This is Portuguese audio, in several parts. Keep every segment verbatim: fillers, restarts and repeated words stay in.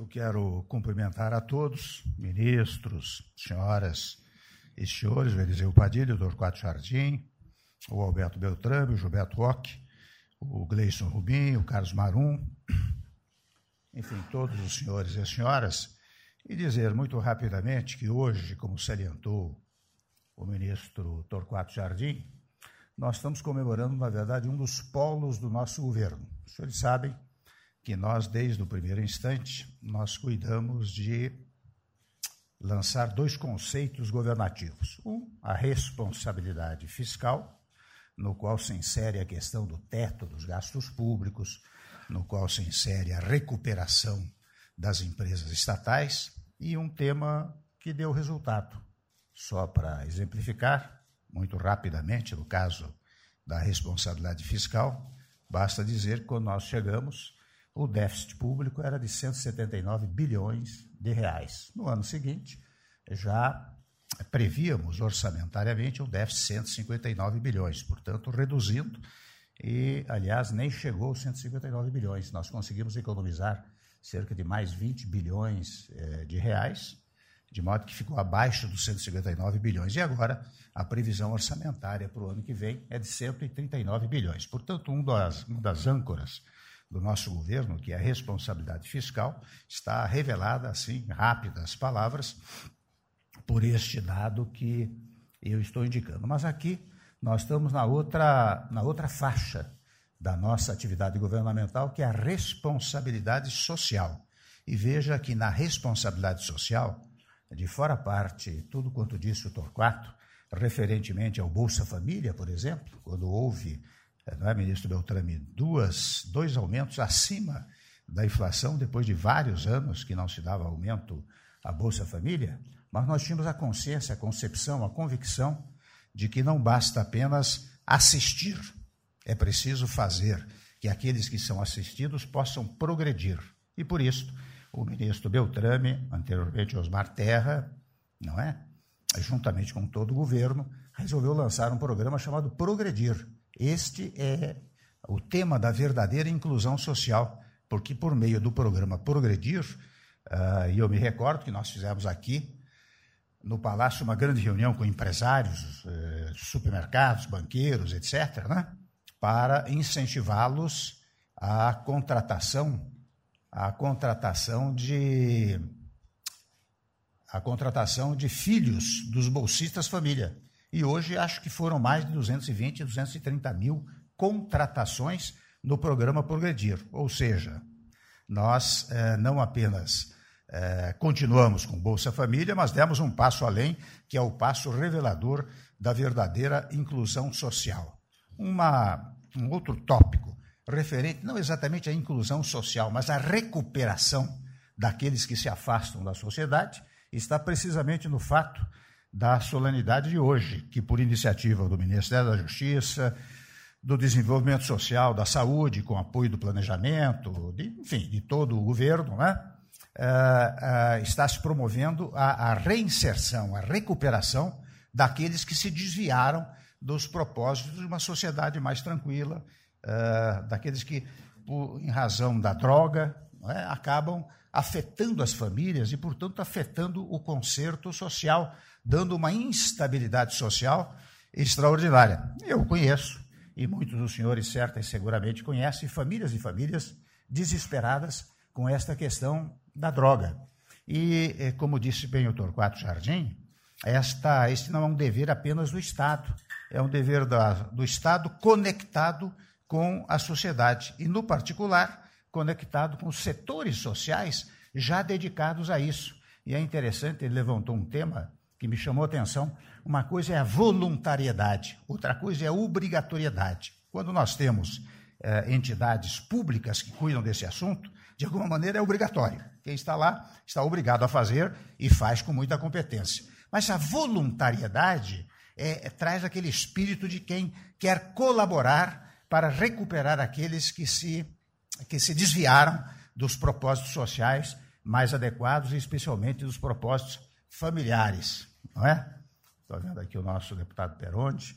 quero cumprimentar a todos, ministros, senhoras e senhores, o Eliseu Padilha, o Torquato Jardim, o Alberto Beltrame, o Gilberto Roque, o Gleison Rubim, o Carlos Marum, enfim, todos os senhores e as senhoras, e dizer muito rapidamente que hoje, como salientou o ministro Torquato Jardim, nós estamos comemorando, na verdade, um dos polos do nosso governo. Os senhores sabem que nós, desde o primeiro instante, nós cuidamos de lançar dois conceitos governativos. Um, a responsabilidade fiscal, no qual se insere a questão do teto dos gastos públicos, no qual se insere a recuperação das empresas estatais, e um tema que deu resultado. Só para exemplificar, muito rapidamente, no caso da responsabilidade fiscal, basta dizer que quando nós chegamos, o déficit público era de cento e setenta e nove bilhões de reais. No ano seguinte, já prevíamos orçamentariamente um déficit de cento e cinquenta e nove bilhões, portanto, reduzindo, e, aliás, nem chegou aos cento e cinquenta e nove bilhões. Nós conseguimos economizar cerca de mais vinte bilhões eh, de reais, de modo que ficou abaixo dos cento e cinquenta e nove bilhões. E agora, a previsão orçamentária para o ano que vem é de cento e trinta e nove bilhões. Portanto, um das, uma das âncoras do nosso governo, que é a responsabilidade fiscal, está revelada, assim, rápidas palavras, por este dado que eu estou indicando. Mas aqui nós estamos na outra, na outra faixa da nossa atividade governamental, que é a responsabilidade social. E veja que na responsabilidade social, de fora parte, tudo quanto disse o Torquato, referentemente ao Bolsa Família, por exemplo, quando houve, não é, ministro Beltrame, duas, dois aumentos acima da inflação, depois de vários anos que não se dava aumento à Bolsa Família, mas nós tínhamos a consciência, a concepção, a convicção de que não basta apenas assistir, é preciso fazer que aqueles que são assistidos possam progredir. E por isso, o ministro Beltrame, anteriormente Osmar Terra, não é? Juntamente com todo o governo, resolveu lançar um programa chamado Progredir. Este é o tema da verdadeira inclusão social, porque por meio do programa Progredir, uh, e eu me recordo que nós fizemos aqui no Palácio uma grande reunião com empresários, uh, supermercados, banqueiros, etcétera, né? Para incentivá-los à contratação, à contratação de a contratação de filhos dos bolsistas família. E hoje acho que foram mais de duzentos e vinte, duzentos e trinta mil contratações no programa Progredir. Ou seja, nós eh, não apenas eh, continuamos com Bolsa Família, mas demos um passo além, que é o passo revelador da verdadeira inclusão social. Uma, um outro tópico referente não exatamente à inclusão social, mas à recuperação daqueles que se afastam da sociedade, está precisamente no fato da solenidade de hoje, que por iniciativa do Ministério da Justiça, do Desenvolvimento Social, da Saúde, com apoio do planejamento, de, enfim, de todo o governo, né, uh, uh, está se promovendo a, a reinserção, a recuperação daqueles que se desviaram dos propósitos de uma sociedade mais tranquila, uh, daqueles que, por, em razão da droga, né, acabam afetando as famílias e, portanto, afetando o concerto social, dando uma instabilidade social extraordinária. Eu conheço, e muitos dos senhores certa e seguramente conhecem, famílias e famílias desesperadas com esta questão da droga. E, como disse bem o Torquato Jardim, esta, este não é um dever apenas do Estado, é um dever da, do Estado conectado com a sociedade, e, no particular, conectado com os setores sociais já dedicados a isso. E é interessante, ele levantou um tema que me chamou a atenção. Uma coisa é a voluntariedade, outra coisa é a obrigatoriedade. Quando nós temos eh, entidades públicas que cuidam desse assunto, de alguma maneira é obrigatório. Quem está lá está obrigado a fazer e faz com muita competência. Mas a voluntariedade é, é, traz aquele espírito de quem quer colaborar para recuperar aqueles que se, que se desviaram dos propósitos sociais mais adequados, e especialmente dos propósitos familiares, não é? Estou vendo aqui o nosso deputado Peronde,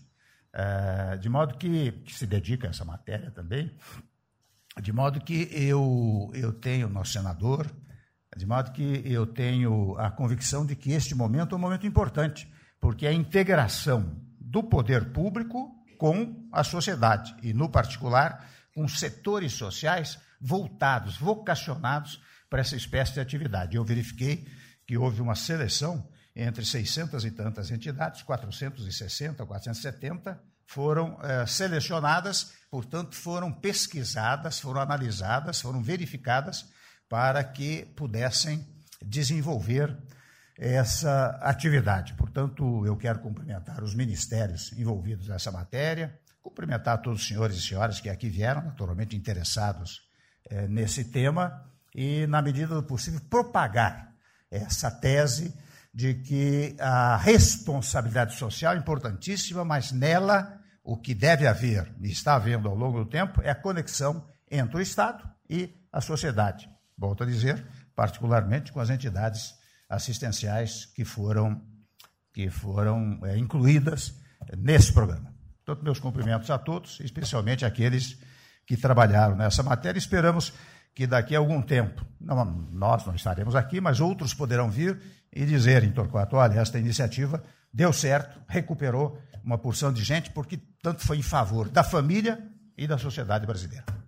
é, de modo que, que se dedica a essa matéria também, de modo que eu, eu tenho, nosso senador, De modo que eu tenho a convicção de que este momento é um momento importante, porque é a integração do poder público com a sociedade, e, no particular, com setores sociais voltados, vocacionados para essa espécie de atividade. Eu verifiquei que houve uma seleção entre seiscentas e tantas entidades, quatrocentas e sessenta, quatrocentas e setenta, foram eh, selecionadas, portanto, foram pesquisadas, foram analisadas, foram verificadas para que pudessem desenvolver essa atividade. Portanto, eu quero cumprimentar os ministérios envolvidos nessa matéria, cumprimentar todos os senhores e senhoras que aqui vieram, naturalmente interessados eh, nesse tema, e, na medida do possível, propagar essa tese de que a responsabilidade social é importantíssima, mas nela o que deve haver, e está havendo ao longo do tempo, é a conexão entre o Estado e a sociedade. Volto a dizer, particularmente com as entidades assistenciais que foram, que foram é, incluídas nesse programa. Portanto, meus cumprimentos a todos, especialmente àqueles que trabalharam nessa matéria. Esperamos que daqui a algum tempo, não, nós não estaremos aqui, mas outros poderão vir e dizer em Torquato, olha, esta iniciativa deu certo, recuperou uma porção de gente, porque tanto foi em favor da família e da sociedade brasileira.